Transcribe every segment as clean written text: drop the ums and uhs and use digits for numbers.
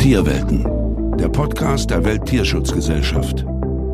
Tierwelten, der Podcast der Welttierschutzgesellschaft.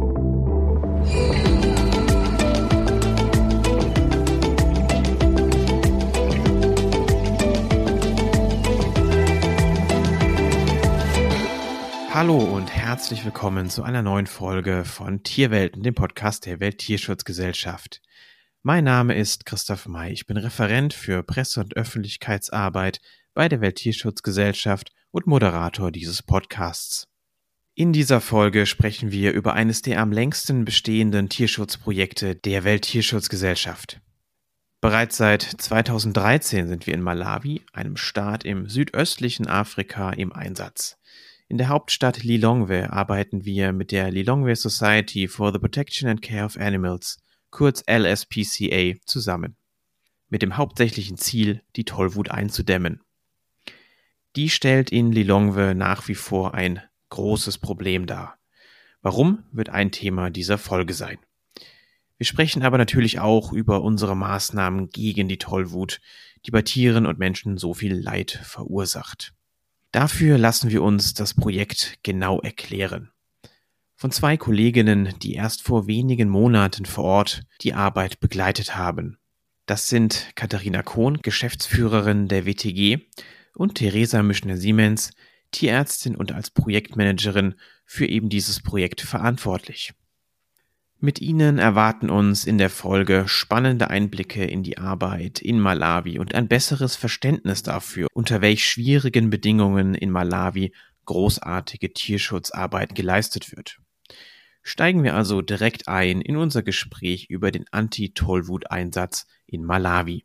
Hallo und herzlich willkommen zu einer neuen Folge von Tierwelten, dem Podcast der Welttierschutzgesellschaft. Mein Name ist Christoph May, ich bin Referent für Presse- und Öffentlichkeitsarbeit bei der Welttierschutzgesellschaft und Moderator dieses Podcasts. In dieser Folge sprechen wir über eines der am längsten bestehenden Tierschutzprojekte der Welttierschutzgesellschaft. Bereits seit 2013 sind wir in Malawi, einem Staat im südöstlichen Afrika, im Einsatz. In der Hauptstadt Lilongwe arbeiten wir mit der Lilongwe Society for the Protection and Care of Animals, kurz LSPCA, zusammen. Mit dem hauptsächlichen Ziel, die Tollwut einzudämmen. Die stellt in Lilongwe nach wie vor ein großes Problem dar. Warum, wird ein Thema dieser Folge sein. Wir sprechen aber natürlich auch über unsere Maßnahmen gegen die Tollwut, die bei Tieren und Menschen so viel Leid verursacht. Dafür lassen wir uns das Projekt genau erklären. Von zwei Kolleginnen, die erst vor wenigen Monaten vor Ort die Arbeit begleitet haben. Das sind Katharina Kohn, Geschäftsführerin der WTG, und Theresa Mischner-Siemens, Tierärztin und als Projektmanagerin für eben dieses Projekt verantwortlich. Mit ihnen erwarten uns in der Folge spannende Einblicke in die Arbeit in Malawi und ein besseres Verständnis dafür, unter welch schwierigen Bedingungen in Malawi großartige Tierschutzarbeit geleistet wird. Steigen wir also direkt ein in unser Gespräch über den Anti-Tollwut-Einsatz in Malawi.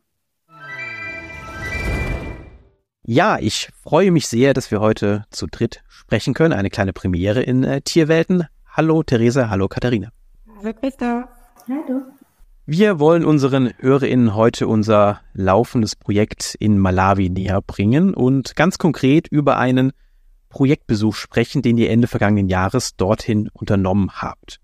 Ja, ich freue mich sehr, dass wir heute zu dritt sprechen können. Eine kleine Premiere in Tierwelten. Hallo Theresa, hallo Katharina. Hallo Christoph. Hallo. Wir wollen unseren HörerInnen heute unser laufendes Projekt in Malawi näher bringen und ganz konkret über einen Projektbesuch sprechen, den ihr Ende vergangenen Jahres dorthin unternommen habt.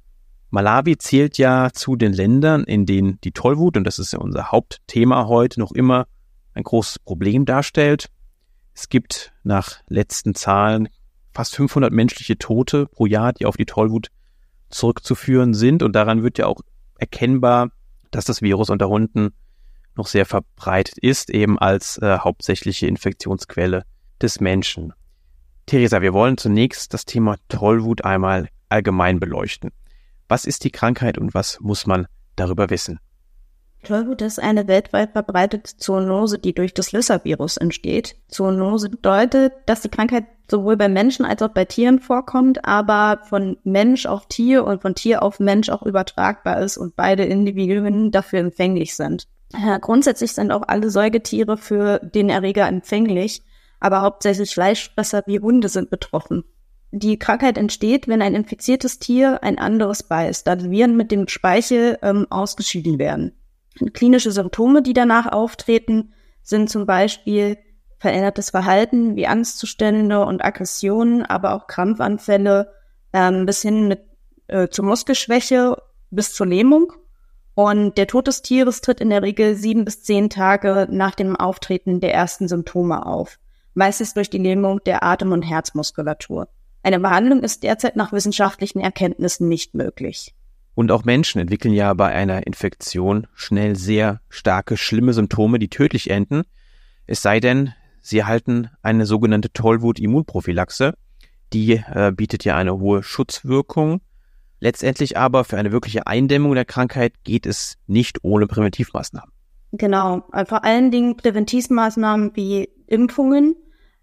Malawi zählt ja zu den Ländern, in denen die Tollwut, und das ist ja unser Hauptthema heute, noch immer ein großes Problem darstellt. Es gibt nach letzten Zahlen fast 500 menschliche Tote pro Jahr, die auf die Tollwut zurückzuführen sind. Und daran wird ja auch erkennbar, dass das Virus unter Hunden noch sehr verbreitet ist, eben als hauptsächliche Infektionsquelle des Menschen. Theresa, wir wollen zunächst das Thema Tollwut einmal allgemein beleuchten. Was ist die Krankheit und was muss man darüber wissen? Tollwut ist eine weltweit verbreitete Zoonose, die durch das Lissa-Virus entsteht. Zoonose bedeutet, dass die Krankheit sowohl bei Menschen als auch bei Tieren vorkommt, aber von Mensch auf Tier und von Tier auf Mensch auch übertragbar ist und beide Individuen dafür empfänglich sind. Grundsätzlich sind auch alle Säugetiere für den Erreger empfänglich, aber hauptsächlich Fleischfresser wie Hunde sind betroffen. Die Krankheit entsteht, wenn ein infiziertes Tier ein anderes beißt, da die Viren mit dem Speichel ausgeschieden werden. Klinische Symptome, die danach auftreten, sind zum Beispiel verändertes Verhalten wie Angstzustände und Aggressionen, aber auch Krampfanfälle bis hin zur Muskelschwäche bis zur Lähmung. Und der Tod des Tieres tritt in der Regel 7 bis 10 Tage nach dem Auftreten der ersten Symptome auf, meistens durch die Lähmung der Atem- und Herzmuskulatur. Eine Behandlung ist derzeit nach wissenschaftlichen Erkenntnissen nicht möglich. Und auch Menschen entwickeln ja bei einer Infektion schnell sehr starke, schlimme Symptome, die tödlich enden. Es sei denn, sie erhalten eine sogenannte Tollwut-Immunprophylaxe. Die bietet ja eine hohe Schutzwirkung. Letztendlich aber für eine wirkliche Eindämmung der Krankheit geht es nicht ohne Präventivmaßnahmen. Genau, vor allen Dingen Präventivmaßnahmen wie Impfungen.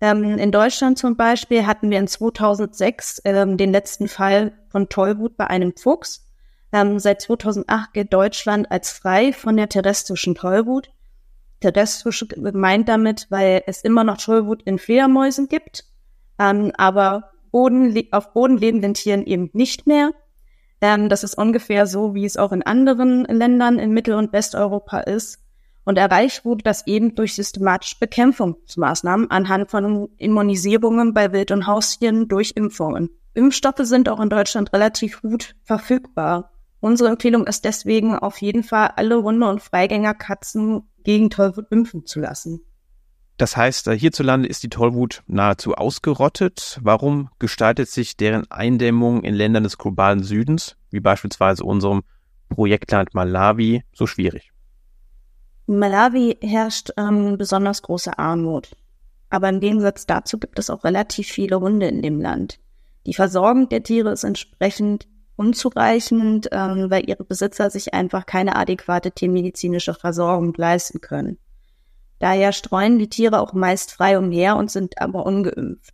In Deutschland zum Beispiel hatten wir in 2006 den letzten Fall von Tollwut bei einem Fuchs. Seit 2008 gilt Deutschland als frei von der terrestrischen Tollwut. Terrestrisch gemeint damit, weil es immer noch Tollwut in Fledermäusen gibt, aber auf Boden lebenden Tieren eben nicht mehr. Das ist ungefähr so, wie es auch in anderen Ländern in Mittel- und Westeuropa ist. Und erreicht wurde das eben durch systematische Bekämpfungsmaßnahmen anhand von Immunisierungen bei Wild- und Haustieren durch Impfungen. Impfstoffe sind auch in Deutschland relativ gut verfügbar. Unsere Empfehlung ist deswegen auf jeden Fall, alle Hunde- und Freigängerkatzen gegen Tollwut impfen zu lassen. Das heißt, hierzulande ist die Tollwut nahezu ausgerottet. Warum gestaltet sich deren Eindämmung in Ländern des globalen Südens, wie beispielsweise unserem Projektland Malawi, so schwierig? In Malawi herrscht besonders große Armut. Aber im Gegensatz dazu gibt es auch relativ viele Hunde in dem Land. Die Versorgung der Tiere ist entsprechend unzureichend, weil ihre Besitzer sich einfach keine adäquate tiermedizinische Versorgung leisten können. Daher streuen die Tiere auch meist frei umher und sind aber ungeimpft.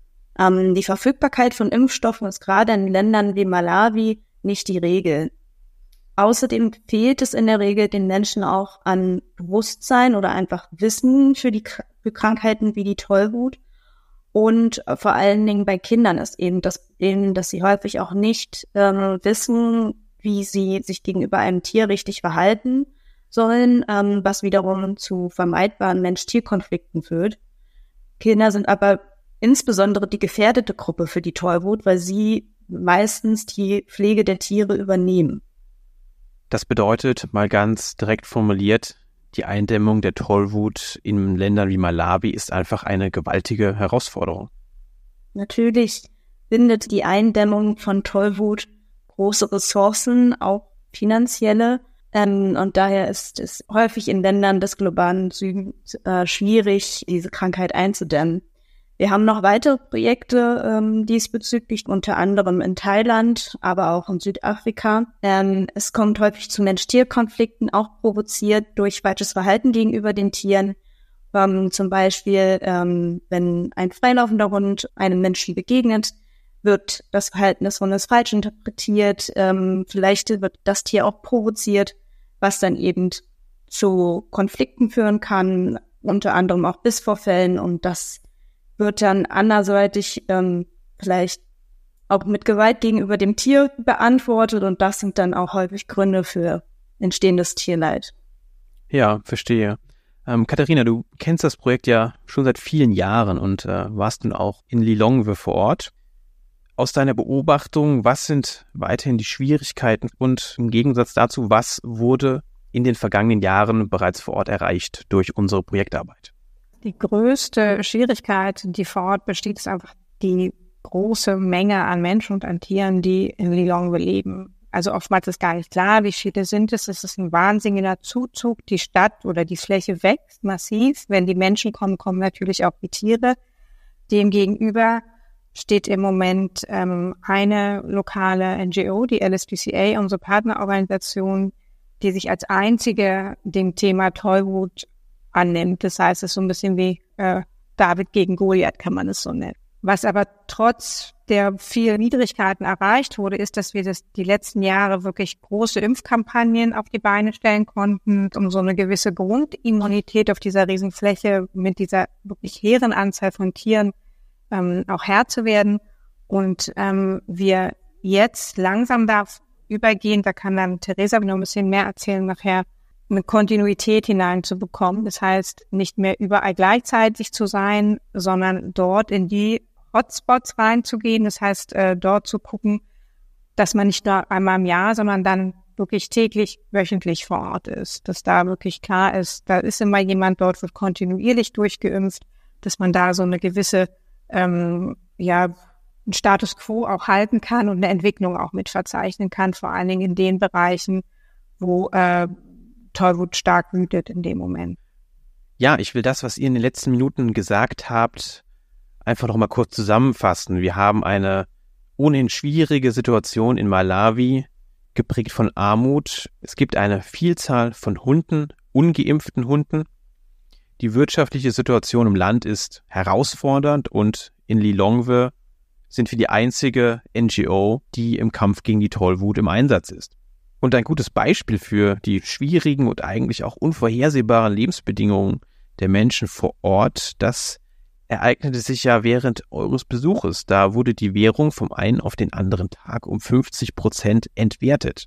Die Verfügbarkeit von Impfstoffen ist gerade in Ländern wie Malawi nicht die Regel. Außerdem fehlt es in der Regel den Menschen auch an Bewusstsein oder einfach Wissen für Krankheiten wie die Tollwut. Und vor allen Dingen bei Kindern ist eben das Problem, dass sie häufig auch nicht wissen, wie sie sich gegenüber einem Tier richtig verhalten sollen, was wiederum zu vermeidbaren Mensch-Tier-Konflikten führt. Kinder sind aber insbesondere die gefährdete Gruppe für die Tollwut, weil sie meistens die Pflege der Tiere übernehmen. Das bedeutet, mal ganz direkt formuliert, die Eindämmung der Tollwut in Ländern wie Malawi ist einfach eine gewaltige Herausforderung. Natürlich bindet die Eindämmung von Tollwut große Ressourcen, auch finanzielle. Und daher ist es häufig in Ländern des globalen Südens schwierig, diese Krankheit einzudämmen. Wir haben noch weitere Projekte diesbezüglich, unter anderem in Thailand, aber auch in Südafrika. Es kommt häufig zu Mensch-Tier-Konflikten, auch provoziert durch falsches Verhalten gegenüber den Tieren. Zum Beispiel, wenn ein freilaufender Hund einem Menschen begegnet, wird das Verhalten des Hundes falsch interpretiert. Vielleicht wird das Tier auch provoziert, was dann eben zu Konflikten führen kann, unter anderem auch Bissvorfällen, und das wird dann anderseitig vielleicht auch mit Gewalt gegenüber dem Tier beantwortet, und das sind dann auch häufig Gründe für entstehendes Tierleid. Ja, verstehe. Katharina, du kennst das Projekt ja schon seit vielen Jahren und warst nun auch in Lilongwe vor Ort. Aus deiner Beobachtung, was sind weiterhin die Schwierigkeiten und im Gegensatz dazu, was wurde in den vergangenen Jahren bereits vor Ort erreicht durch unsere Projektarbeit? Die größte Schwierigkeit, die vor Ort besteht, ist einfach die große Menge an Menschen und an Tieren, die in Lilongwe leben. Also oftmals ist gar nicht klar, wie viele sind es. Es ist ein wahnsinniger Zuzug. Die Stadt oder die Fläche wächst massiv. Wenn die Menschen kommen, kommen natürlich auch die Tiere. Demgegenüber steht im Moment eine lokale NGO, die LSPCA, unsere Partnerorganisation, die sich als einzige dem Thema Tollwut annimmt. Das heißt, es ist so ein bisschen wie David gegen Goliath, kann man es so nennen. Was aber trotz der vielen Widrigkeiten erreicht wurde, ist, dass wir die letzten Jahre wirklich große Impfkampagnen auf die Beine stellen konnten, um so eine gewisse Grundimmunität auf dieser Riesenfläche mit dieser wirklich hehren Anzahl von Tieren auch Herr zu werden. Und wir jetzt langsam darf übergehen, da kann dann Theresa noch ein bisschen mehr erzählen nachher, eine Kontinuität hineinzubekommen. Das heißt, nicht mehr überall gleichzeitig zu sein, sondern dort in die Hotspots reinzugehen. Das heißt, dort zu gucken, dass man nicht nur einmal im Jahr, sondern dann wirklich täglich, wöchentlich vor Ort ist. Dass da wirklich klar ist, da ist immer jemand dort, wird kontinuierlich durchgeimpft, dass man da so eine gewisse einen Status quo auch halten kann und eine Entwicklung auch mit verzeichnen kann, vor allen Dingen in den Bereichen, wo Tollwut stark wütet in dem Moment. Ja, ich will das, was ihr in den letzten Minuten gesagt habt, einfach noch mal kurz zusammenfassen. Wir haben eine ohnehin schwierige Situation in Malawi, geprägt von Armut. Es gibt eine Vielzahl von Hunden, ungeimpften Hunden. Die wirtschaftliche Situation im Land ist herausfordernd und in Lilongwe sind wir die einzige NGO, die im Kampf gegen die Tollwut im Einsatz ist. Und ein gutes Beispiel für die schwierigen und eigentlich auch unvorhersehbaren Lebensbedingungen der Menschen vor Ort, das ereignete sich ja während eures Besuches. Da wurde die Währung vom einen auf den anderen Tag um 50% entwertet.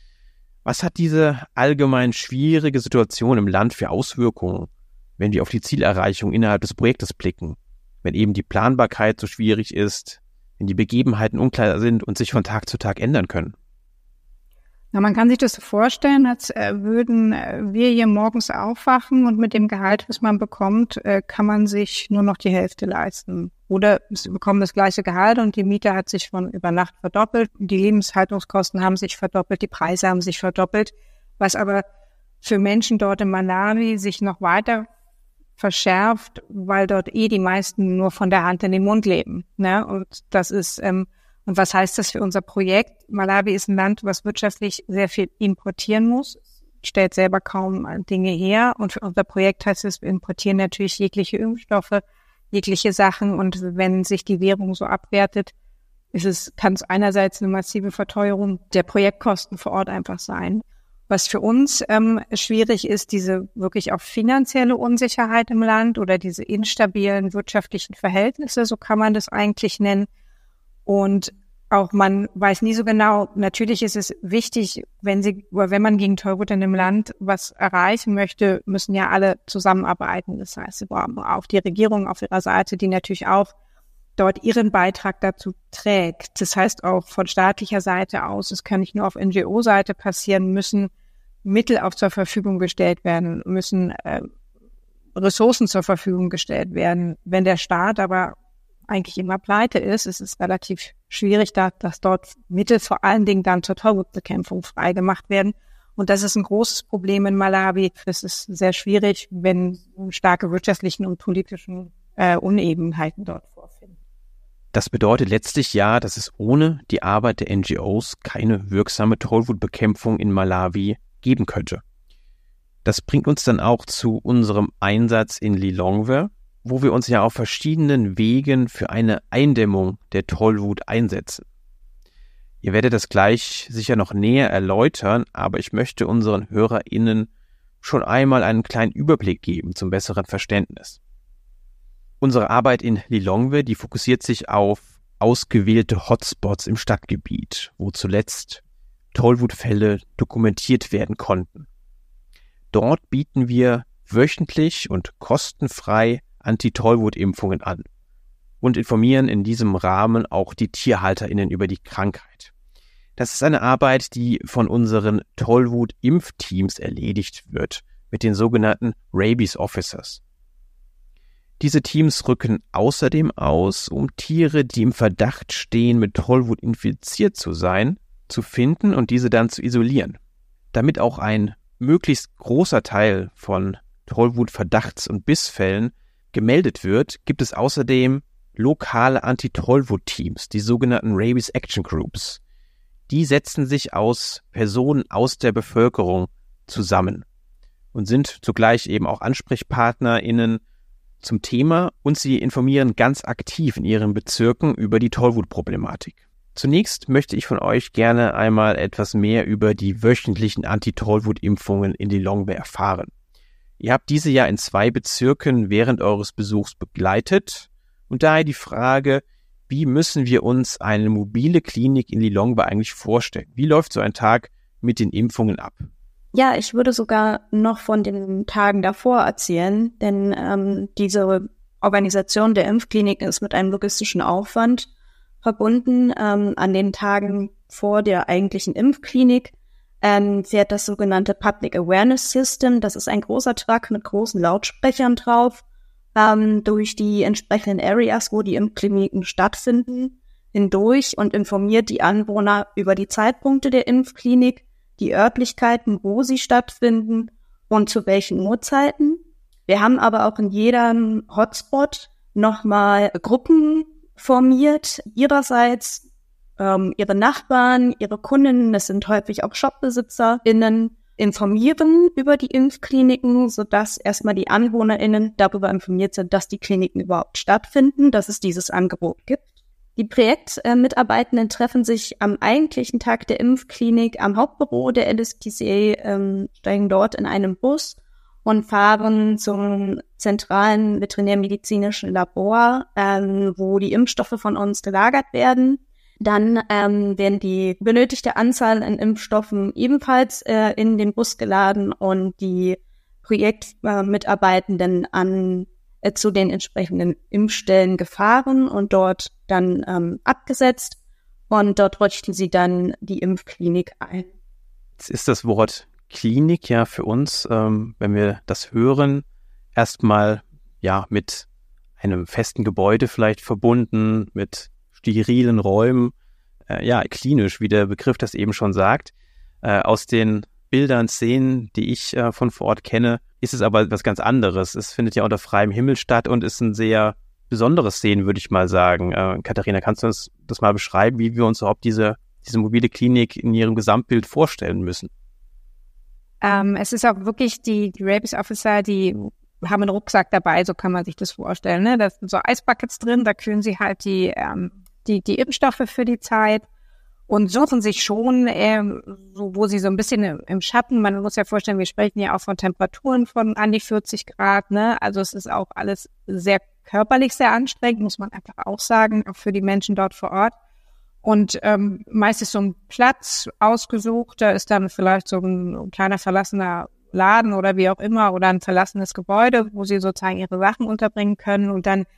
Was hat diese allgemein schwierige Situation im Land für Auswirkungen, wenn wir auf die Zielerreichung innerhalb des Projektes blicken? Wenn eben die Planbarkeit so schwierig ist, wenn die Begebenheiten unklar sind und sich von Tag zu Tag ändern können? Na, man kann sich das so vorstellen, als würden wir hier morgens aufwachen und mit dem Gehalt, was man bekommt, kann man sich nur noch die Hälfte leisten. Oder sie bekommen das gleiche Gehalt und die Miete hat sich von über Nacht verdoppelt, die Lebenshaltungskosten haben sich verdoppelt, die Preise haben sich verdoppelt, was aber für Menschen dort in Malawi sich noch weiter verschärft, weil dort die meisten nur von der Hand in den Mund leben. Ne? Und das ist und was heißt das für unser Projekt? Malawi ist ein Land, was wirtschaftlich sehr viel importieren muss, stellt selber kaum Dinge her. Und für unser Projekt heißt es, wir importieren natürlich jegliche Impfstoffe, jegliche Sachen. Und wenn sich die Währung so abwertet, kann es einerseits eine massive Verteuerung der Projektkosten vor Ort einfach sein. Was für uns schwierig ist, diese wirklich auch finanzielle Unsicherheit im Land oder diese instabilen wirtschaftlichen Verhältnisse, so kann man das eigentlich nennen. Und auch man weiß nie so genau, natürlich ist es wichtig, wenn man gegen Tollwut in einem Land was erreichen möchte, müssen ja alle zusammenarbeiten. Das heißt, sie brauchen auch die Regierung auf ihrer Seite, die natürlich auch dort ihren Beitrag dazu trägt. Das heißt auch von staatlicher Seite aus, es kann nicht nur auf NGO-Seite passieren, müssen Mittel auch zur Verfügung gestellt werden, müssen Ressourcen zur Verfügung gestellt werden. Wenn der Staat aber eigentlich immer pleite ist, es ist relativ schwierig, dass dort Mittel vor allen Dingen dann zur Tollwutbekämpfung freigemacht werden. Und das ist ein großes Problem in Malawi. Es ist sehr schwierig, wenn starke wirtschaftlichen und politischen Unebenheiten dort vorfinden. Das bedeutet letztlich ja, dass es ohne die Arbeit der NGOs keine wirksame Tollwutbekämpfung in Malawi geben könnte. Das bringt uns dann auch zu unserem Einsatz in Lilongwe, wo wir uns ja auf verschiedenen Wegen für eine Eindämmung der Tollwut einsetzen. Ihr werdet das gleich sicher noch näher erläutern, aber ich möchte unseren HörerInnen schon einmal einen kleinen Überblick geben zum besseren Verständnis. Unsere Arbeit in Lilongwe, die fokussiert sich auf ausgewählte Hotspots im Stadtgebiet, wo zuletzt Tollwutfälle dokumentiert werden konnten. Dort bieten wir wöchentlich und kostenfrei Anti-Tollwut-Impfungen an und informieren in diesem Rahmen auch die TierhalterInnen über die Krankheit. Das ist eine Arbeit, die von unseren Tollwut-Impfteams erledigt wird, mit den sogenannten Rabies Officers. Diese Teams rücken außerdem aus, um Tiere, die im Verdacht stehen, mit Tollwut infiziert zu sein, zu finden und diese dann zu isolieren. Damit auch ein möglichst großer Teil von Tollwut-Verdachts- und Bissfällen gemeldet wird, gibt es außerdem lokale Anti-Tollwut-Teams, die sogenannten Rabies Action Groups. Die setzen sich aus Personen aus der Bevölkerung zusammen und sind zugleich eben auch AnsprechpartnerInnen zum Thema und sie informieren ganz aktiv in ihren Bezirken über die Tollwut-Problematik. Zunächst möchte ich von euch gerne einmal etwas mehr über die wöchentlichen Anti-Tollwut-Impfungen in Lilongwe erfahren. Ihr habt diese ja in 2 Bezirken während eures Besuchs begleitet und daher die Frage, wie müssen wir uns eine mobile Klinik in Lilongwe eigentlich vorstellen? Wie läuft so ein Tag mit den Impfungen ab? Ja, ich würde sogar noch von den Tagen davor erzählen, denn diese Organisation der Impfkliniken ist mit einem logistischen Aufwand verbunden. An den Tagen vor der eigentlichen Impfklinik fährt das sogenannte Public Awareness System. Das ist ein großer Truck mit großen Lautsprechern drauf, durch die entsprechenden Areas, wo die Impfkliniken stattfinden, hindurch und informiert die Anwohner über die Zeitpunkte der Impfklinik, die Örtlichkeiten, wo sie stattfinden und zu welchen Uhrzeiten. Wir haben aber auch in jedem Hotspot nochmal Gruppen formiert, ihrerseits ihre Nachbarn, ihre Kundinnen, das sind häufig auch ShopbesitzerInnen, informieren über die Impfkliniken, sodass erstmal die AnwohnerInnen darüber informiert sind, dass die Kliniken überhaupt stattfinden, dass es dieses Angebot gibt. Die Projektmitarbeitenden treffen sich am eigentlichen Tag der Impfklinik am Hauptbüro der LSPCA, steigen dort in einem Bus und fahren zum zentralen veterinärmedizinischen Labor, wo die Impfstoffe von uns gelagert werden. Dann werden die benötigte Anzahl an Impfstoffen ebenfalls in den Bus geladen und die Projektmitarbeitenden zu den entsprechenden Impfstellen gefahren und dort dann abgesetzt. Und dort richten sie dann die Impfklinik ein. Jetzt ist das Wort Klinik ja für uns, wenn wir das hören, erstmal ja mit einem festen Gebäude vielleicht verbunden, mit sterilen Räumen, ja klinisch, wie der Begriff das eben schon sagt. Aus den Bildern, Szenen, die ich von vor Ort kenne, ist es aber was ganz anderes. Es findet ja unter freiem Himmel statt und ist ein sehr besonderes Szenen, würde ich mal sagen. Katharina, kannst du uns das mal beschreiben, wie wir uns überhaupt diese mobile Klinik in ihrem Gesamtbild vorstellen müssen? Es ist auch wirklich die Rabies Officer, die haben einen Rucksack dabei, so kann man sich das vorstellen. Ne? Da sind so Eisbuckets drin, da kühlen sie halt die Impfstoffe für die Zeit und suchen sich schon, so, wo sie so ein bisschen im Schatten, man muss ja vorstellen, wir sprechen ja auch von Temperaturen von an die 40 Grad, ne? Also es ist auch alles sehr körperlich sehr anstrengend, muss man einfach auch sagen, auch für die Menschen dort vor Ort. Und meist ist so ein Platz ausgesucht, da ist dann vielleicht so ein kleiner verlassener Laden oder wie auch immer oder ein verlassenes Gebäude, wo sie sozusagen ihre Sachen unterbringen können und dann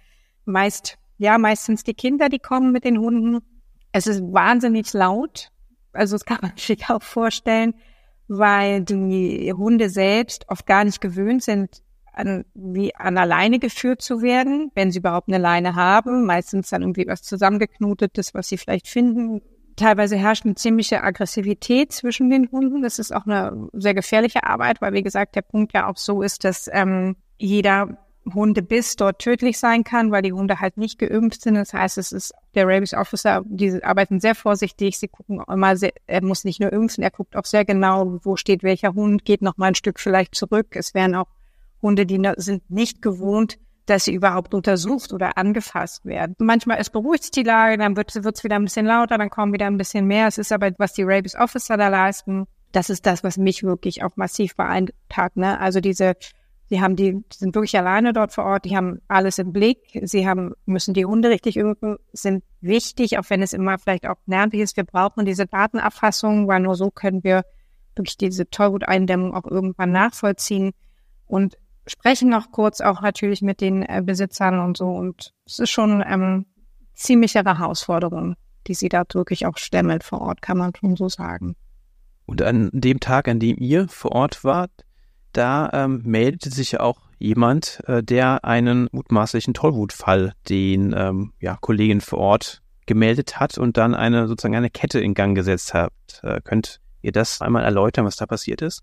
meistens die Kinder, die kommen mit den Hunden. Es ist wahnsinnig laut, also das kann man sich auch vorstellen, weil die Hunde selbst oft gar nicht gewöhnt sind, an der Leine geführt zu werden, wenn sie überhaupt eine Leine haben. Meistens dann irgendwie was Zusammengeknotetes, was sie vielleicht finden. Teilweise herrscht eine ziemliche Aggressivität zwischen den Hunden. Das ist auch eine sehr gefährliche Arbeit, weil, wie gesagt, der Punkt ja auch so ist, dass jeder Hundebiss dort tödlich sein kann, weil die Hunde halt nicht geimpft sind. Das heißt, es ist der Rabies Officer, die arbeiten sehr vorsichtig. Sie gucken immer er muss nicht nur impfen, er guckt auch sehr genau, wo steht welcher Hund, geht noch mal ein Stück vielleicht zurück. Es werden auch Hunde, die sind nicht gewohnt, dass sie überhaupt untersucht oder angefasst werden. Manchmal beruhigt sich die Lage, dann wird es wieder ein bisschen lauter, dann kommen wieder ein bisschen mehr. Es ist aber, was die Rabies Officer da leisten, das ist das, was mich wirklich auch massiv beeindruckt hat. Ne? Also die sind wirklich alleine dort vor Ort, die haben alles im Blick, müssen die Hunde richtig impfen, sind wichtig, auch wenn es immer vielleicht auch nervig ist. Wir brauchen diese Datenerfassung, weil nur so können wir wirklich diese Tollwut-Eindämmung auch irgendwann nachvollziehen und sprechen noch kurz auch natürlich mit den Besitzern und so. Und es ist schon ziemliche Herausforderung, die sie da wirklich auch stemmen vor Ort, kann man schon so sagen. Und an dem Tag, an dem ihr vor Ort wart, da meldete sich ja auch jemand, der einen mutmaßlichen Tollwutfall den Kollegen vor Ort gemeldet hat und dann eine Kette in Gang gesetzt hat. Könnt ihr das einmal erläutern, was da passiert ist?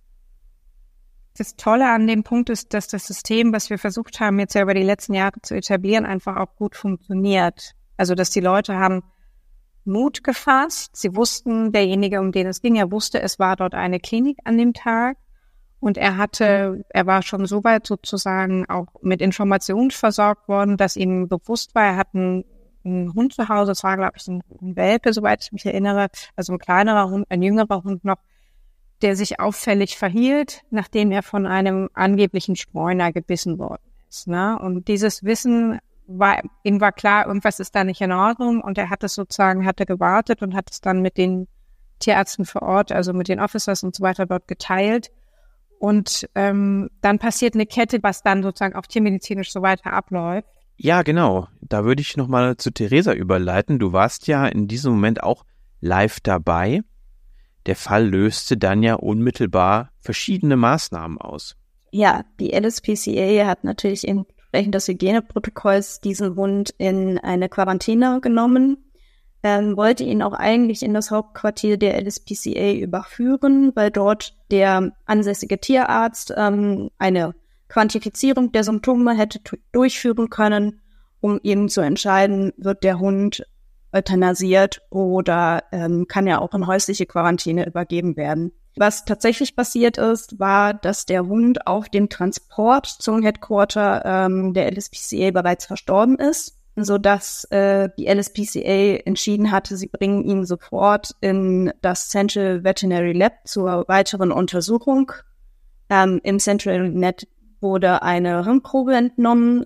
Das Tolle an dem Punkt ist, dass das System, was wir versucht haben, jetzt ja über die letzten Jahre zu etablieren, einfach auch gut funktioniert. Also, dass die Leute haben Mut gefasst. Sie wussten, derjenige, um den es ging, er wusste, es war dort eine Klinik an dem Tag. Und er war schon so weit sozusagen auch mit Informationen versorgt worden, dass ihm bewusst war, er hat einen Hund zu Hause, das war, glaube ich, ein Welpe, soweit ich mich erinnere, also ein kleinerer Hund, ein jüngerer Hund noch, der sich auffällig verhielt, nachdem er von einem angeblichen Streuner gebissen worden ist. Ne? Und dieses Wissen ihm war klar, irgendwas ist da nicht in Ordnung und er hatte gewartet und hat es dann mit den Tierärzten vor Ort, also mit den Officers und so weiter dort geteilt. Und dann passiert eine Kette, was dann sozusagen auch tiermedizinisch so weiter abläuft. Ja, genau. Da würde ich nochmal zu Theresa überleiten. Du warst ja in diesem Moment auch live dabei. Der Fall löste dann ja unmittelbar verschiedene Maßnahmen aus. Ja, die LSPCA hat natürlich entsprechend des Hygieneprotokolls diesen Hund in eine Quarantäne genommen, wollte ihn auch eigentlich in das Hauptquartier der LSPCA überführen, weil dort der ansässige Tierarzt eine Quantifizierung der Symptome hätte durchführen können, um eben zu entscheiden, wird der Hund euthanasiert oder kann er auch in häusliche Quarantäne übergeben werden. Was tatsächlich passiert ist, war, dass der Hund auf dem Transport zum Headquarter der LSPCA bereits verstorben ist, sodass die LSPCA entschieden hatte, sie bringen ihn sofort in das Central Veterinary Lab zur weiteren Untersuchung. Im Central Net wurde eine Hirnprobe entnommen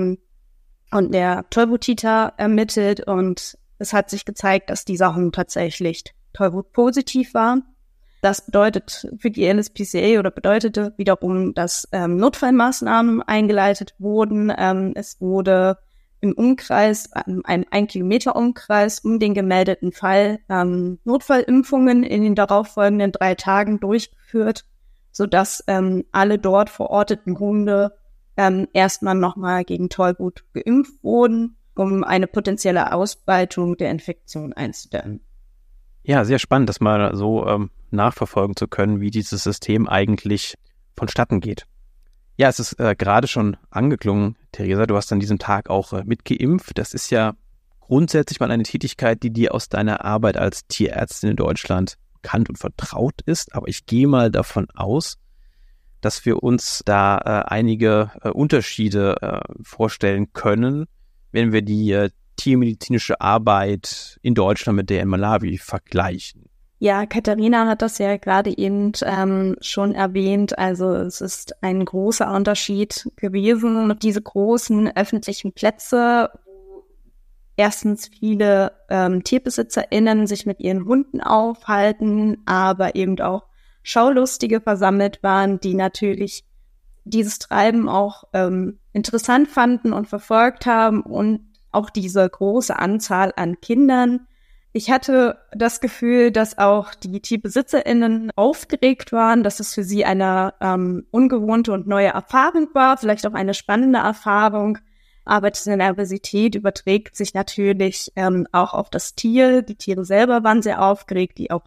und der Tollwut-Titer ermittelt und es hat sich gezeigt, dass dieser Hund tatsächlich Tollwut-positiv war. Das bedeutet für die LSPCA oder bedeutete wiederum, dass Notfallmaßnahmen eingeleitet wurden. Es wurde im Umkreis, ein Kilometer Umkreis um den gemeldeten Fall, Notfallimpfungen in den darauffolgenden 3 Tagen durchgeführt, sodass alle dort verorteten Hunde erstmal nochmal gegen Tollwut geimpft wurden, um eine potenzielle Ausbreitung der Infektion einzudämmen. Ja, sehr spannend, das mal so nachverfolgen zu können, wie dieses System eigentlich vonstatten geht. Ja, es ist gerade schon angeklungen, Theresa, du hast an diesem Tag auch mitgeimpft. Das ist ja grundsätzlich mal eine Tätigkeit, die dir aus deiner Arbeit als Tierärztin in Deutschland bekannt und vertraut ist. Aber ich gehe mal davon aus, dass wir uns da einige Unterschiede vorstellen können, wenn wir die tiermedizinische Arbeit in Deutschland mit der in Malawi vergleichen. Ja, Katharina hat das ja gerade eben schon erwähnt. Also es ist ein großer Unterschied gewesen. Diese großen öffentlichen Plätze, wo erstens viele TierbesitzerInnen sich mit ihren Hunden aufhalten, aber eben auch Schaulustige versammelt waren, die natürlich dieses Treiben auch interessant fanden und verfolgt haben und auch diese große Anzahl an Kindern. Ich hatte das Gefühl, dass auch die TierbesitzerInnen aufgeregt waren, dass es für sie eine ungewohnte und neue Erfahrung war, vielleicht auch eine spannende Erfahrung. Aber diese Nervosität überträgt sich natürlich auch auf das Tier. Die Tiere selber waren sehr aufgeregt, die auch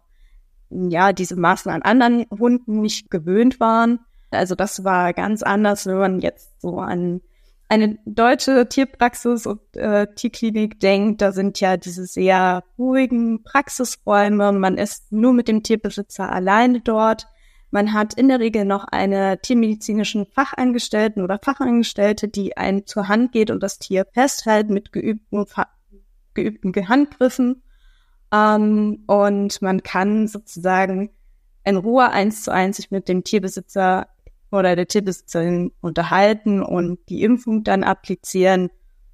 diese Maßen an anderen Hunden nicht gewöhnt waren. Also das war ganz anders, wenn man jetzt so an eine deutsche Tierpraxis und Tierklinik denkt. Da sind ja diese sehr ruhigen Praxisräume. Man ist nur mit dem Tierbesitzer alleine dort. Man hat in der Regel noch eine tiermedizinischen Fachangestellten oder Fachangestellte, die einen zur Hand geht und das Tier festhält mit geübten Handgriffen. Und man kann sozusagen in Ruhe 1:1 sich mit dem Tierbesitzer oder der Tierbesitzerin unterhalten und die Impfung dann applizieren.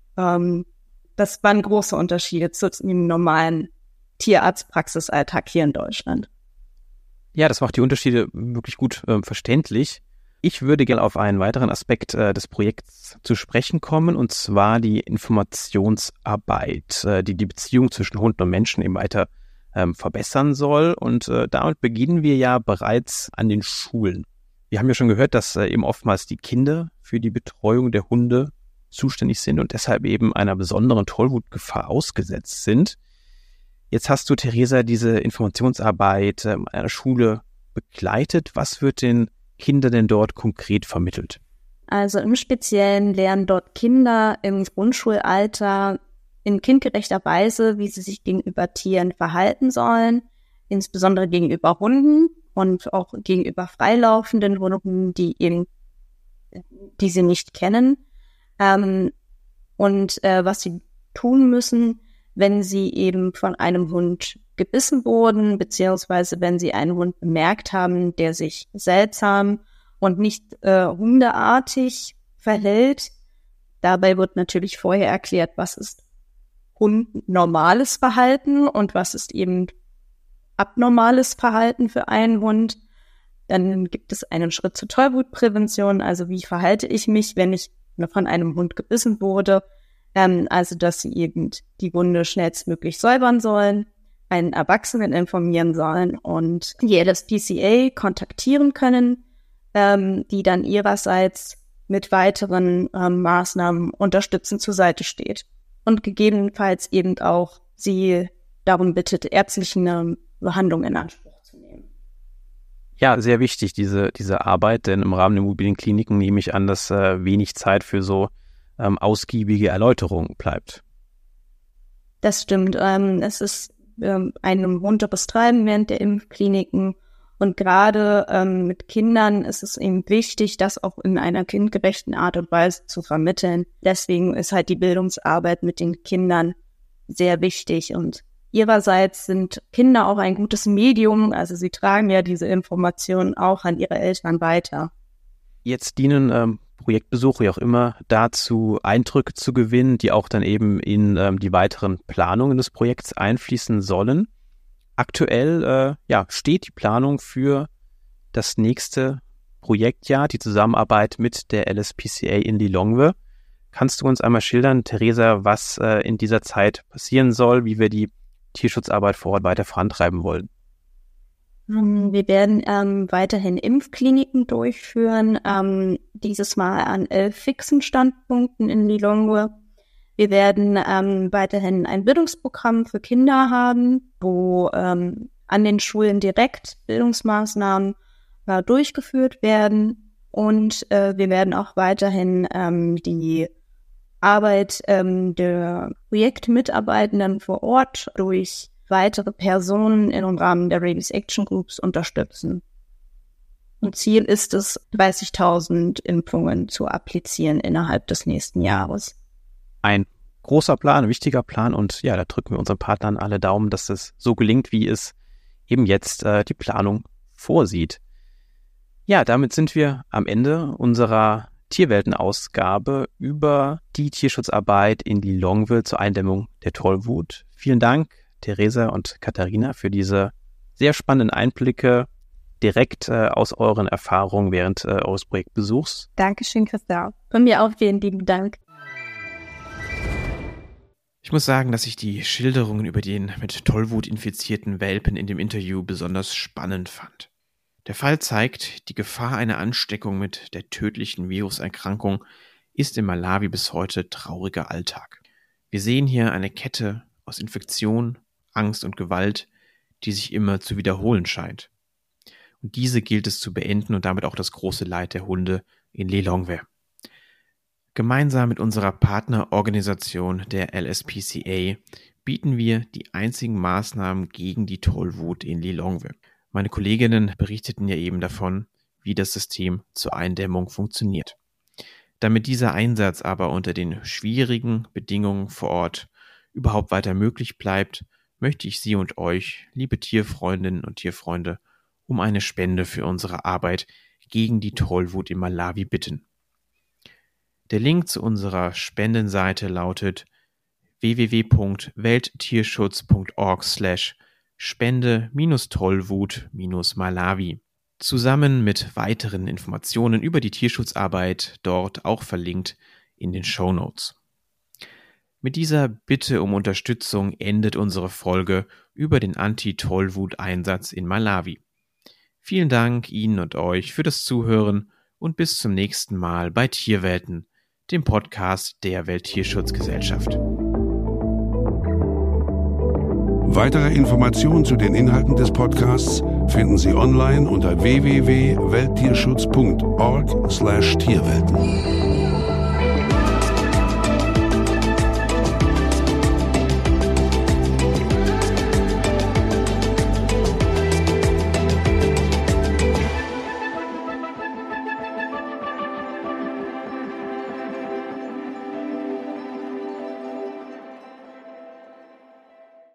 Das waren große Unterschiede zu dem normalen Tierarztpraxisalltag hier in Deutschland. Ja, das macht die Unterschiede wirklich gut verständlich. Ich würde gerne auf einen weiteren Aspekt des Projekts zu sprechen kommen, und zwar die Informationsarbeit, die die Beziehung zwischen Hunden und Menschen eben weiter verbessern soll. Und damit beginnen wir ja bereits an den Schulen. Wir haben ja schon gehört, dass eben oftmals die Kinder für die Betreuung der Hunde zuständig sind und deshalb eben einer besonderen Tollwutgefahr ausgesetzt sind. Jetzt hast du, Theresa, diese Informationsarbeit an einer Schule begleitet. Was wird den Kindern denn dort konkret vermittelt? Also im Speziellen lernen dort Kinder im Grundschulalter in kindgerechter Weise, wie sie sich gegenüber Tieren verhalten sollen, insbesondere gegenüber Hunden und auch gegenüber freilaufenden Hunden, die sie nicht kennen. Was sie tun müssen, wenn sie eben von einem Hund gebissen wurden, beziehungsweise wenn sie einen Hund bemerkt haben, der sich seltsam und nicht hundeartig verhält. Dabei wird natürlich vorher erklärt, was ist hundnormales Verhalten und was ist eben abnormales Verhalten für einen Hund. Dann gibt es einen Schritt zur Tollwutprävention, also wie verhalte ich mich, wenn ich von einem Hund gebissen wurde. Also dass sie eben die Wunde schnellstmöglich säubern sollen, einen Erwachsenen informieren sollen und die LSPCA kontaktieren können, die dann ihrerseits mit weiteren Maßnahmen unterstützend zur Seite steht und gegebenenfalls eben auch sie darum bittet, ärztliche Behandlung in Anspruch zu nehmen. Ja, sehr wichtig, diese Arbeit, denn im Rahmen der mobilen Kliniken nehme ich an, dass wenig Zeit für so ausgiebige Erläuterung bleibt. Das stimmt. Es ist ein munteres Treiben während der Impfkliniken und gerade mit Kindern ist es eben wichtig, das auch in einer kindgerechten Art und Weise zu vermitteln. Deswegen ist halt die Bildungsarbeit mit den Kindern sehr wichtig und ihrerseits sind Kinder auch ein gutes Medium, also sie tragen ja diese Informationen auch an ihre Eltern weiter. Jetzt dienen Projektbesuche ja auch immer dazu, Eindrücke zu gewinnen, die auch dann eben in die weiteren Planungen des Projekts einfließen sollen. Aktuell steht die Planung für das nächste Projektjahr, die Zusammenarbeit mit der LSPCA in Lilongwe. Kannst du uns einmal schildern, Theresa, was in dieser Zeit passieren soll, wie wir die Tierschutzarbeit vor Ort weiter vorantreiben wollen? Wir werden weiterhin Impfkliniken durchführen, dieses Mal an 11 fixen Standpunkten in Lilongwe. Wir werden weiterhin ein Bildungsprogramm für Kinder haben, wo an den Schulen direkt Bildungsmaßnahmen durchgeführt werden. Und wir werden auch weiterhin die Arbeit der Projektmitarbeitenden vor Ort durch weitere Personen im Rahmen der Rabies Action Groups unterstützen. Und Ziel ist es, 30.000 Impfungen zu applizieren innerhalb des nächsten Jahres. Ein großer Plan, ein wichtiger Plan und ja, da drücken wir unseren Partnern alle Daumen, dass es so gelingt, wie es eben jetzt die Planung vorsieht. Ja, damit sind wir am Ende unserer Tierwelten-Ausgabe über die Tierschutzarbeit in Lilongwe zur Eindämmung der Tollwut. Vielen Dank, Theresa und Katharina, für diese sehr spannenden Einblicke direkt aus euren Erfahrungen während eures Projektbesuchs. Dankeschön, Christoph. Von mir auch vielen lieben Dank. Ich muss sagen, dass ich die Schilderungen über den mit Tollwut infizierten Welpen in dem Interview besonders spannend fand. Der Fall zeigt, die Gefahr einer Ansteckung mit der tödlichen Viruserkrankung ist in Malawi bis heute trauriger Alltag. Wir sehen hier eine Kette aus Infektion, Angst und Gewalt, die sich immer zu wiederholen scheint. Und diese gilt es zu beenden und damit auch das große Leid der Hunde in Lilongwe. Gemeinsam mit unserer Partnerorganisation der LSPCA bieten wir die einzigen Maßnahmen gegen die Tollwut in Lilongwe. Meine Kolleginnen berichteten ja eben davon, wie das System zur Eindämmung funktioniert. Damit dieser Einsatz aber unter den schwierigen Bedingungen vor Ort überhaupt weiter möglich bleibt, möchte ich Sie und euch, liebe Tierfreundinnen und Tierfreunde, um eine Spende für unsere Arbeit gegen die Tollwut in Malawi bitten. Der Link zu unserer Spendenseite lautet www.welttierschutz.org/spende-tollwut-Malawi. Zusammen mit weiteren Informationen über die Tierschutzarbeit, dort auch verlinkt in den Shownotes. Mit dieser Bitte um Unterstützung endet unsere Folge über den Anti-Tollwut-Einsatz in Malawi. Vielen Dank Ihnen und euch für das Zuhören und bis zum nächsten Mal bei Tierwelten, dem Podcast der Welttierschutzgesellschaft. Weitere Informationen zu den Inhalten des Podcasts finden Sie online unter www.welttierschutz.org/Tierwelten.